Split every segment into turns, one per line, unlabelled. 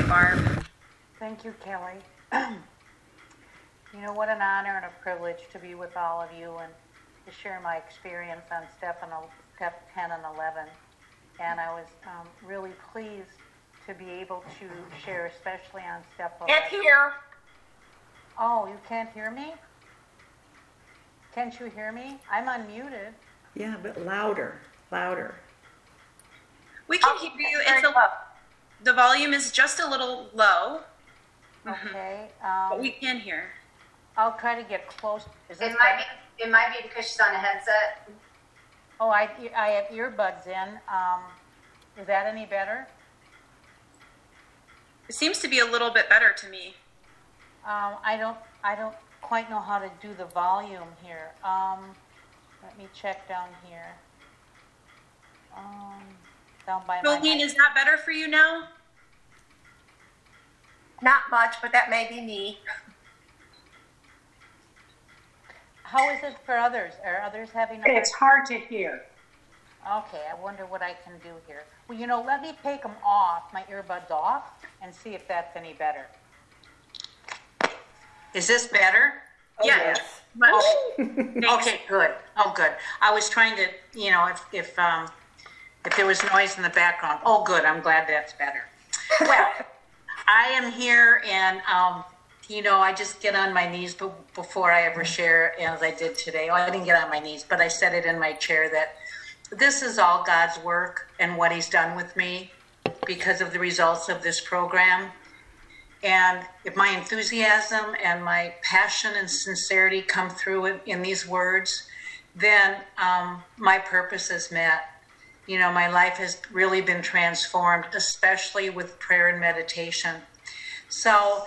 Barb.
Thank you, Kelly. You know, what an honor and a privilege to be with all of you and to share my experience on step 10 and 11. And I was really pleased to be able to share, especially on step 11.
Can't hear.
Oh, you can't hear me? Can't you hear me? I'm unmuted.
Yeah, but louder.
We can hear you. The volume is just a little low,
Okay.
but we can hear.
I'll try to get close. Is this
It
better?
might be because she's on a headset.
Oh, I have earbuds in. Is that any better?
It seems to be a little bit better to me.
I don't quite know how to do the volume here. Let me check down here. Down by my
Jolene, is that better for you now?
Not much, but that may be me.
How is it for others? Are others having a
It's hard to hear.
Okay, I wonder what I can do here. Well, you know, let me take them off, my earbuds off, and see if that's any better.
Is this better?
Yes. Much.
Okay, good. Oh, good. I was trying to, you know, if there was noise in the background. Oh, good. I'm glad that's better. Well, I am here, and you know, I just get on my knees before I ever share, as I did today. Oh, I didn't get on my knees, but I said it in my chair that this is all God's work and what He's done with me because of the results of this program. And if my enthusiasm and my passion and sincerity come through in these words, then my purpose is met. You know, my life has really been transformed, especially with prayer and meditation. So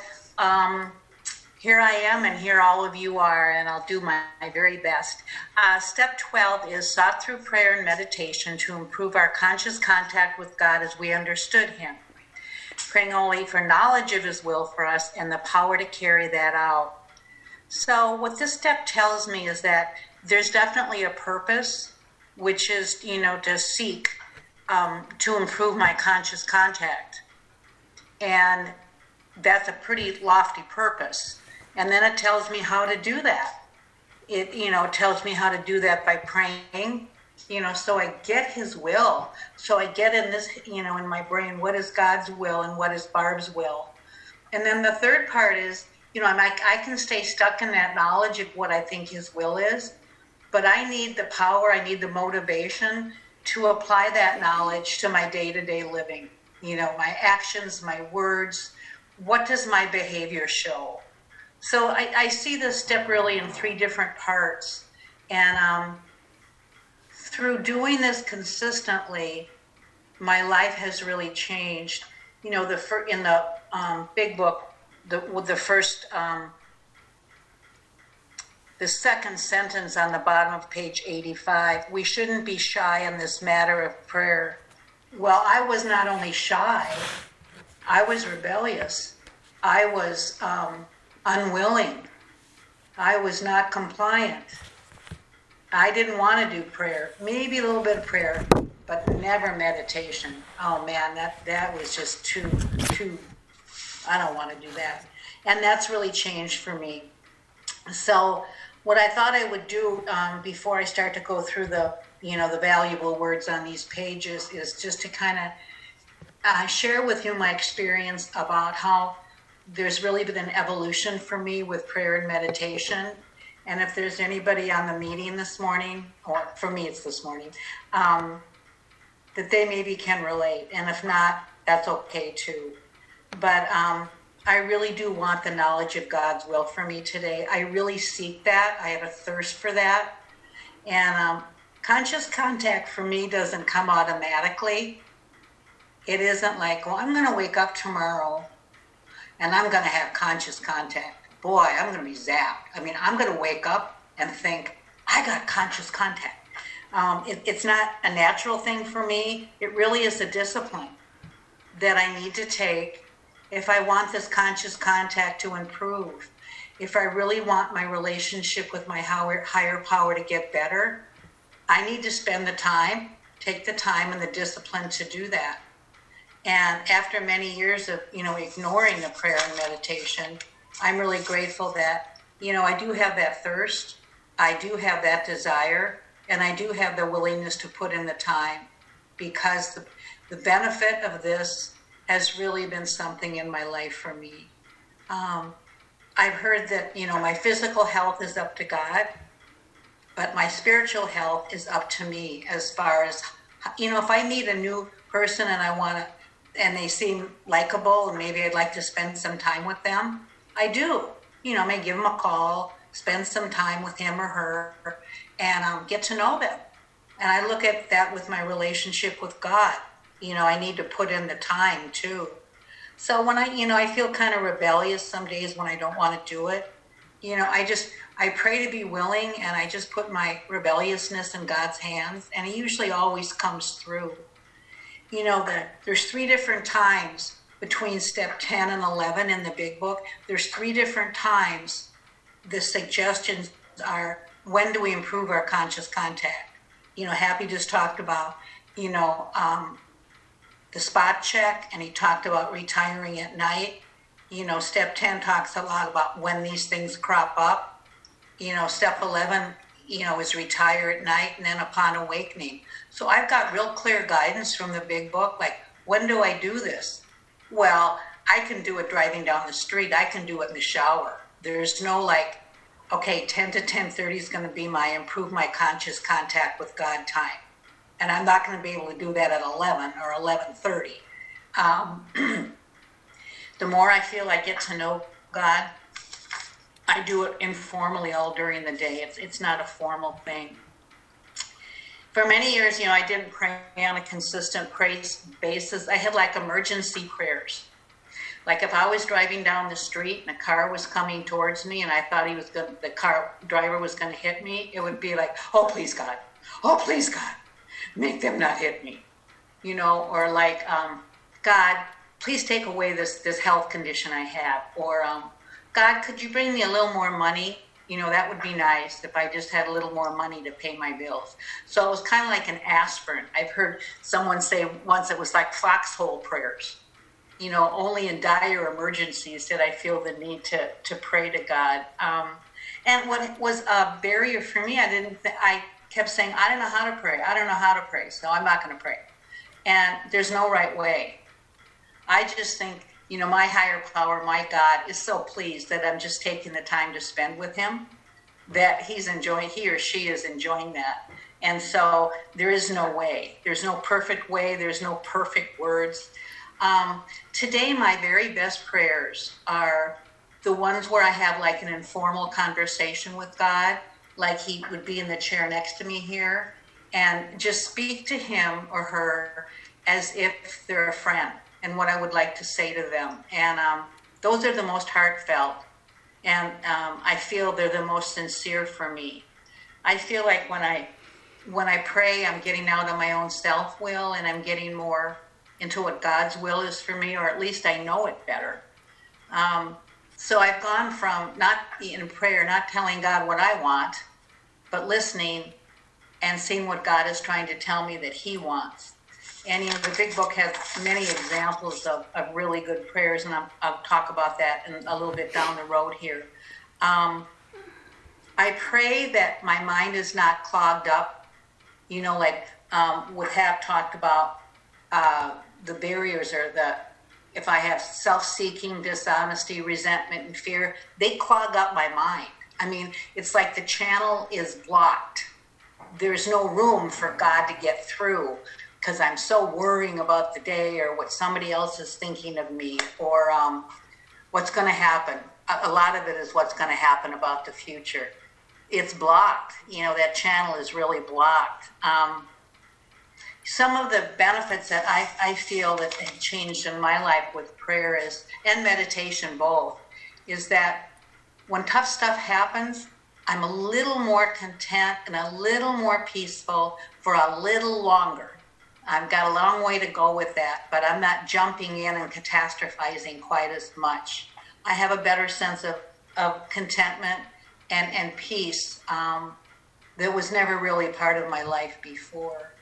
here I am, and here all of you are, and I'll do my very best. Step 12 is sought through prayer and meditation to improve our conscious contact with God as we understood Him, praying only for knowledge of His will for us and the power to carry that out. So what this step tells me is that there's definitely a purpose, which is, you know, to seek to improve my conscious contact. And that's a pretty lofty purpose. And then it tells me how to do that. It, you know, tells me how to do that by praying, you know, so I get His will. So I get in this, you know, in my brain, what is God's will and what is Barb's will? And then the third part is, you know, I can stay stuck in that knowledge of what I think His will is, but I need the power, I need the motivation to apply that knowledge to my day-to-day living. You know, my actions, my words, what does my behavior show? So I see this step really in three different parts. And through doing this consistently, my life has really changed. You know, in the big book, the second sentence on the bottom of page 85, we shouldn't be shy in this matter of prayer. Well, I was not only shy, I was rebellious. I was unwilling. I was not compliant. I didn't want to do prayer. Maybe a little bit of prayer, but never meditation. Oh man, that was just too, I don't want to do that. And that's really changed for me. So what I thought I would do before I start to go through the valuable words on these pages is just to kind of share with you my experience about how there's really been an evolution for me with prayer and meditation. And if there's anybody on the meeting this morning, or for me it's this morning, that they maybe can relate. And if not, that's okay too. But I really do want the knowledge of God's will for me today. I really seek that. I have a thirst for that. And conscious contact for me doesn't come automatically. It isn't like, well, I'm going to wake up tomorrow and I'm going to have conscious contact. Boy, I'm going to be zapped. I mean, I'm going to wake up and think, I got conscious contact. It's not a natural thing for me. It really is a discipline that I need to take if I want this conscious contact to improve. If I really want my relationship with my higher power to get better, I need to spend the time, take the time and the discipline to do that. And after many years of, ignoring the prayer and meditation, I'm really grateful that, I do have that thirst. I do have that desire, and I do have the willingness to put in the time, because the benefit of this has really been something in my life for me. I've heard that, my physical health is up to God, but my spiritual health is up to me, as far as, if I meet a new person and they seem likable, and maybe I'd like to spend some time with them, I do. I may give them a call, spend some time with him or her, and get to know them. And I look at that with my relationship with God. I need to put in the time too. So when I feel kind of rebellious some days when I don't want to do it, I pray to be willing, and I just put my rebelliousness in God's hands, and he usually always comes through. There's 3 different times between step 10 and 11 in the big book. There's 3 different times the suggestions are, when do we improve our conscious contact? Happy just talked about, the spot check, and he talked about retiring at night. Step 10 talks a lot about when these things crop up. Step 11, is retire at night and then upon awakening. So I've got real clear guidance from the big book, like, when do I do this? Well, I can do it driving down the street. I can do it in the shower. There's no okay, 10 to 10:30 is going to be my improve my conscious contact with God time. And I'm not going to be able to do that at 11 or 11:30. The more I feel I get to know God, I do it informally all during the day. It's not a formal thing. For many years, I didn't pray on a consistent basis. I had emergency prayers. Like if I was driving down the street and a car was coming towards me and I thought the car driver was going to hit me, it would be like, oh, please God, make them not hit me. Or God, please take away this health condition I have. Or God, could you bring me a little more money? That would be nice if I just had a little more money to pay my bills. So it was kind of like an aspirin. I've heard someone say once it was like foxhole prayers. Only in dire emergencies did I feel the need to pray to God. And what was a barrier for me, I kept saying, I don't know how to pray. I don't know how to pray, so I'm not going to pray. And there's no right way. I just think, my higher power, my God, is so pleased that I'm just taking the time to spend with him, that he or she is enjoying that. And so there is no way. There's no perfect way. There's no perfect words. Today, my very best prayers are the ones where I have an informal conversation with God, like he would be in the chair next to me here, and just speak to him or her as if they're a friend and what I would like to say to them. And those are the most heartfelt, and I feel they're the most sincere for me. I feel like when I pray, I'm getting out of my own self-will, and I'm getting more into what God's will is for me, or at least I know it better. So I've gone from not in prayer, not telling God what I want, but listening and seeing what God is trying to tell me that he wants. And the big book has many examples of really good prayers, and I'll talk about that in a little bit down the road here. I pray that my mind is not clogged up, what Hap talked about, the barriers, or if I have self-seeking, dishonesty, resentment, and fear, they clog up my mind. I mean, it's like the channel is blocked. There's no room for God to get through because I'm so worrying about the day or what somebody else is thinking of me, or what's going to happen. A lot of it is what's going to happen about the future. It's blocked. That channel is really blocked. Some of the benefits that I feel that have changed in my life with prayer and meditation both, is that when tough stuff happens, I'm a little more content and a little more peaceful for a little longer. I've got a long way to go with that, but I'm not jumping in and catastrophizing quite as much. I have a better sense of contentment and peace that was never really part of my life before.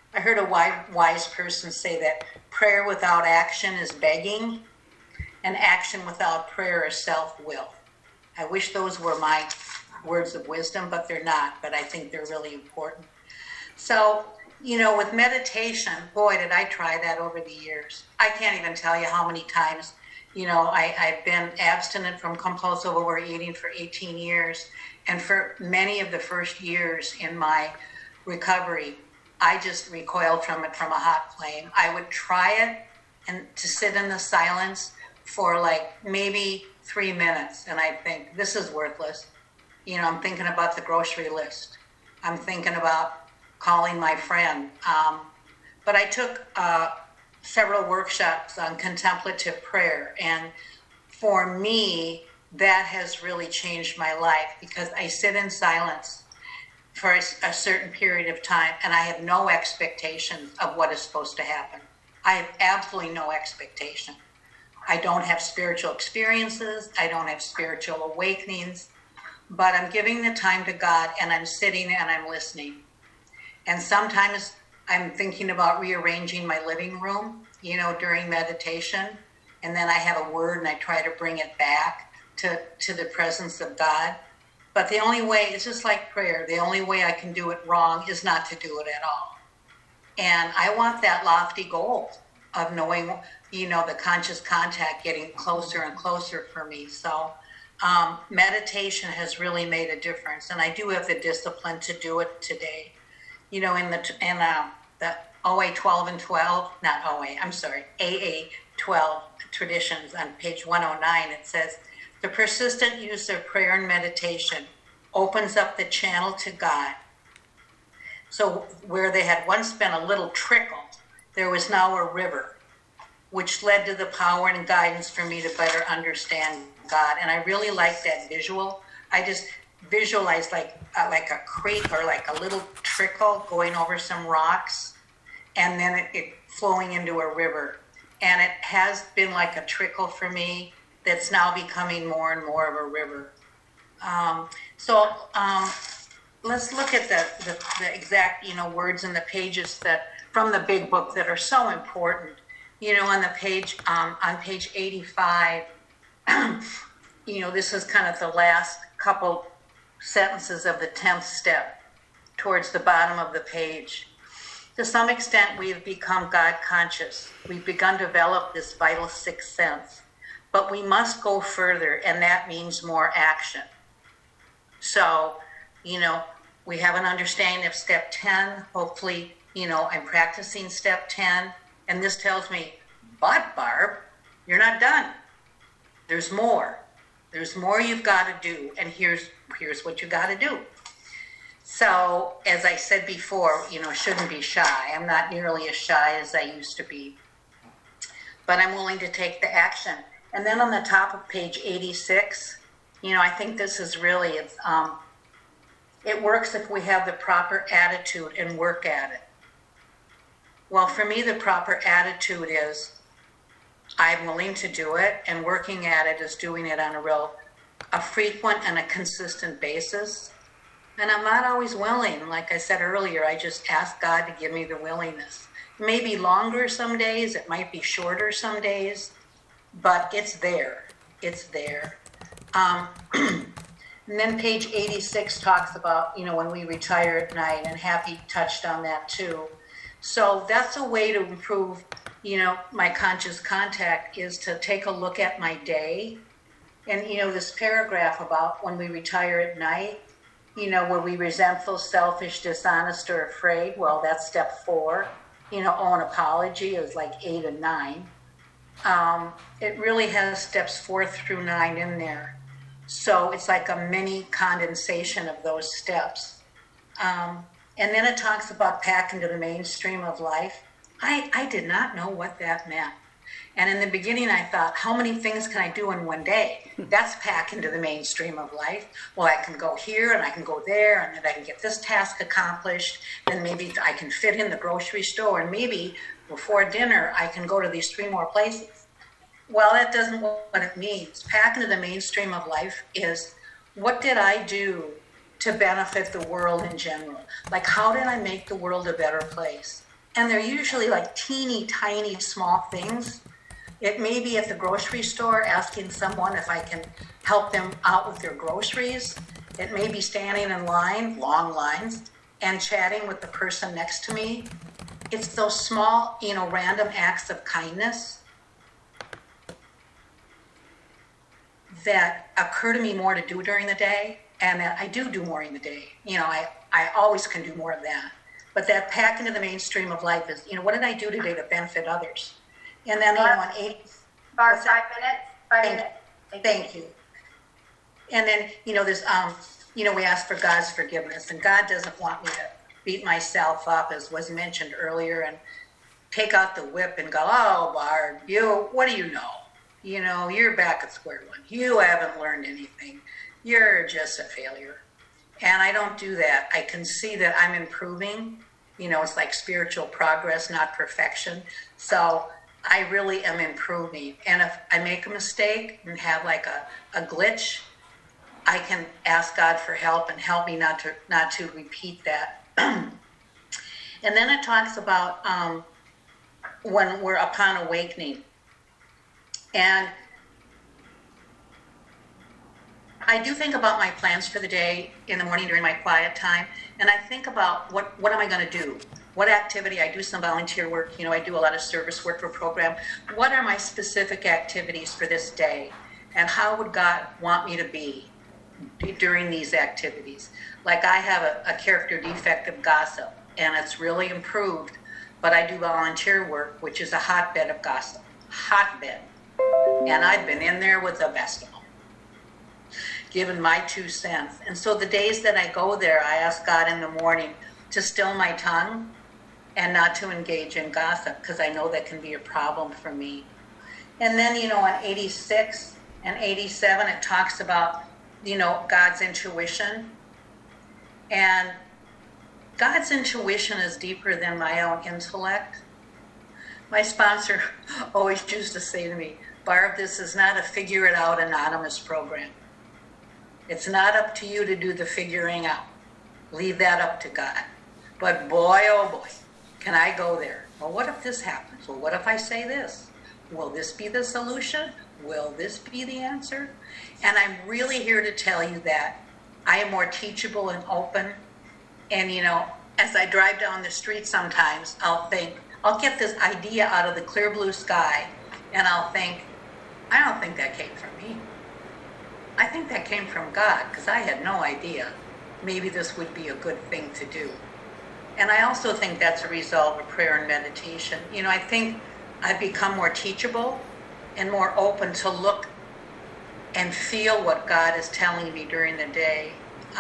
I heard a wise person say that prayer without action is begging, and action without prayer is self-will. I wish those were my words of wisdom, but they're not, but I think they're really important. So, with meditation, boy, did I try that over the years. I can't even tell you how many times, I've been abstinent from compulsive overeating for 18 years. And for many of the first years in my recovery, I just recoiled from it from a hot flame. I would try it and to sit in the silence for like maybe 3 minutes. And I'd think, this is worthless. I'm thinking about the grocery list. I'm thinking about calling my friend. But I took several workshops on contemplative prayer. And for me, that has really changed my life because I sit in silence for a certain period of time and I have no expectation of what is supposed to happen. I have absolutely no expectation. I don't have spiritual experiences. I don't have spiritual awakenings, but I'm giving the time to God and I'm sitting and I'm listening. And sometimes I'm thinking about rearranging my living room, during meditation. And then I have a word and I try to bring it back to the presence of God. But the only way, it's just like prayer, the only way I can do it wrong is not to do it at all. And I want that lofty goal of knowing, the conscious contact getting closer and closer for me. So meditation has really made a difference. And I do have the discipline to do it today. In the OA 12 and 12, not OA, I'm sorry, AA 12 traditions on page 109, it says, the persistent use of prayer and meditation opens up the channel to God. So where they had once been a little trickle, there was now a river, which led to the power and guidance for me to better understand God. And I really like that visual. I just visualize like a creek or like a little trickle going over some rocks and then it flowing into a river. And it has been like a trickle for me that's now becoming more and more of a river. Let's look at the exact, words in the pages that from the big book that are so important. On the page, on page 85, this is kind of the last couple sentences of the 10th step towards the bottom of the page. To some extent, we have become God conscious. We've begun to develop this vital sixth sense, but we must go further, and that means more action. So, we have an understanding of step 10. Hopefully, I'm practicing step 10, and this tells me, but Barb, you're not done. There's more. There's more you've got to do, and here's what you got to do. So, as I said before, shouldn't be shy. I'm not nearly as shy as I used to be, but I'm willing to take the action. And then on the top of page 86, I think this is really, it works if we have the proper attitude and work at it. Well, for me, the proper attitude is I'm willing to do it, and working at it is doing it on a frequent and a consistent basis. And I'm not always willing. Like I said earlier, I just ask God to give me the willingness. It may be longer some days, it might be shorter some days, but it's there. It's there. And then page 86 talks about, when we retire at night, and Happy touched on that too. So that's a way to improve, my conscious contact is to take a look at my day. And, this paragraph about when we retire at night, were we resentful, selfish, dishonest, or afraid? Well, that's step 4. An apology is like 8 and 9. It really has steps 4 through 9 in there. So it's like a mini condensation of those steps. And then it talks about back into the mainstream of life. I did not know what that meant. And in the beginning, I thought, how many things can I do in one day? That's back into the mainstream of life. Well, I can go here and I can go there, and then I can get this task accomplished. Then maybe I can fit in the grocery store, and maybe before dinner, I can go to these 3 more places. Well, that doesn't what it means. Back into the mainstream of life is, what did I do to benefit the world in general? Like, how did I make the world a better place? And they're usually like teeny tiny small things. It may be at the grocery store asking someone if I can help them out with their groceries. It may be standing in line, long lines, and chatting with the person next to me. It's those small, random acts of kindness that occur to me more to do during the day, and that I do more in the day. I always can do more of that. But that pack into the mainstream of life is, what did I do today to benefit others? And then, on 8.
Barb, 5 minutes? 5 minutes.
Thank you. And then, there's, we ask for God's forgiveness, and God doesn't want me to beat myself up, as was mentioned earlier, and take out the whip and go, oh, Barb, what do you know? You're back at square one. You haven't learned anything. You're just a failure. And I don't do that. I can see that I'm improving. It's like spiritual progress, not perfection. So I really am improving. And if I make a mistake and have like a glitch, I can ask God for help and help me not to repeat that. And then it talks about when we're upon awakening. And I do think about my plans for the day in the morning during my quiet time, and I think about what am I going to do? What activity? I do some volunteer work. I do a lot of service work for a program. What are my specific activities for this day? And how would God want me to be during these activities? Like I have a character defect of gossip, and it's really improved, but I do volunteer work, which is a hotbed of gossip. Hotbed. And I've been in there with the best of them, given my 2 cents. And so the days that I go there, I ask God in the morning to still my tongue and not to engage in gossip, because I know that can be a problem for me. And then, on 86 and 87, it talks about, God's intuition. And God's intuition is deeper than my own intellect. My sponsor always used to say to me, Barb, this is not a figure it out anonymous program. It's not up to you to do the figuring out. Leave that up to God. But boy, oh boy, can I go there. Well, what if this happens? Well, what if I say this? Will this be the solution? Will this be the answer? And I'm really here to tell you that I am more teachable and open. And, as I drive down the street sometimes, I'll get this idea out of the clear blue sky, and I'll think, I don't think that came from me. I think that came from God, because I had no idea maybe this would be a good thing to do. And I also think that's a result of prayer and meditation. I think I've become more teachable and more open to look and feel what God is telling me during the day.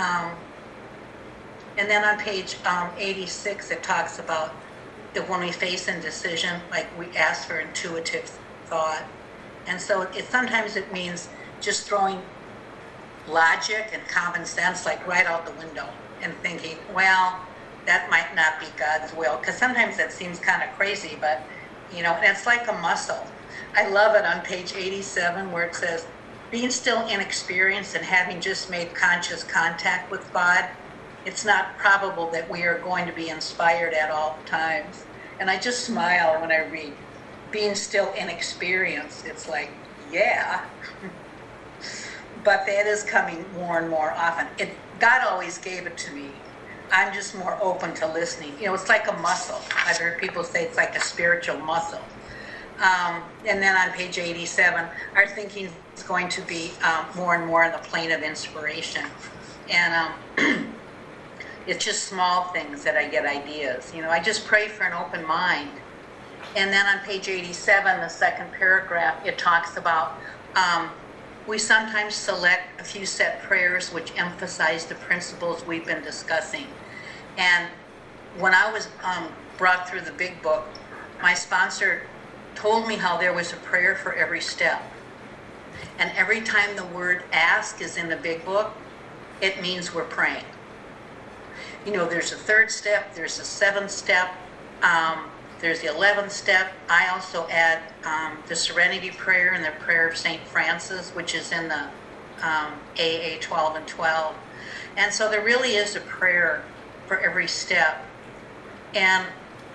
And then on page 86, it talks about that when we face indecision, like we ask for intuitive thought. And so sometimes it means just throwing logic and common sense like right out the window and thinking, well, that might not be God's will. Because sometimes that seems kind of crazy, but, and it's like a muscle. I love it on page 87 where it says, being still inexperienced and having just made conscious contact with God, it's not probable that we are going to be inspired at all times. And I just smile when I read, being still inexperienced. It's like, yeah. But that is coming more and more often. God always gave it to me. I'm just more open to listening. It's like a muscle. I've heard people say it's like a spiritual muscle. And then on page 87, our thinking is going to be more and more in the plane of inspiration. And it's just small things that I get ideas. I just pray for an open mind. And then on page 87, the second paragraph, it talks about we sometimes select a few set prayers which emphasize the principles we've been discussing. And when I was brought through the big book, my sponsor told me how there was a prayer for every step. And every time the word ask is in the big book, it means we're praying. There's a 3rd step, there's a 7th step, there's the 11th step. I also add the Serenity Prayer and the Prayer of St. Francis, which is in the AA 12 and 12. And so there really is a prayer for every step. And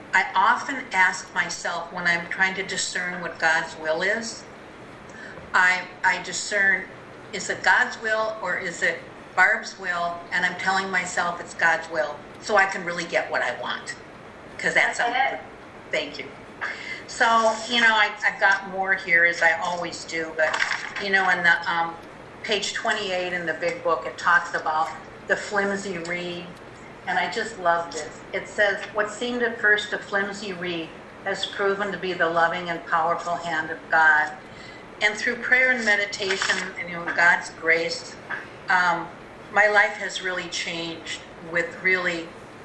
I often ask myself when I'm trying to discern what God's will is, I discern, is it God's will or is it Barb's will? And I'm telling myself it's God's will so I can really get what I want. Because that's
it.
Thank you. So, I've got more here as I always do, but, in the page 28 in the big book, it talks about the flimsy reed. And I just love this. It says, what seemed at first a flimsy reed has proven to be the loving and powerful hand of God. And through prayer and meditation and God's grace, my life has really changed with really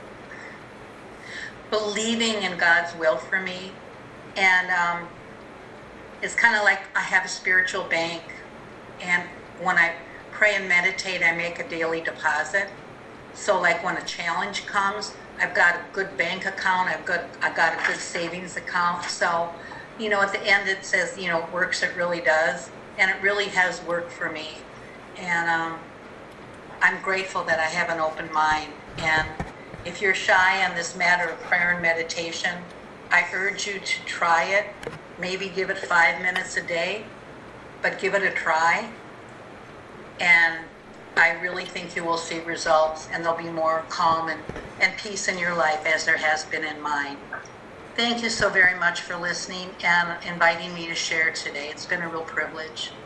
believing in God's will for me. And it's kind of like I have a spiritual bank. And when I pray and meditate, I make a daily deposit. So like when a challenge comes, I've got a good bank account, I've got a good savings account. So, at the end it says, works, it really does. And it really has worked for me. And I'm grateful that I have an open mind. And if you're shy on this matter of prayer and meditation, I urge you to try it. Maybe give it 5 minutes a day, but give it a try. And I really think you will see results, and there'll be more calm and peace in your life as there has been in mine. Thank you so very much for listening and inviting me to share today. It's been a real privilege.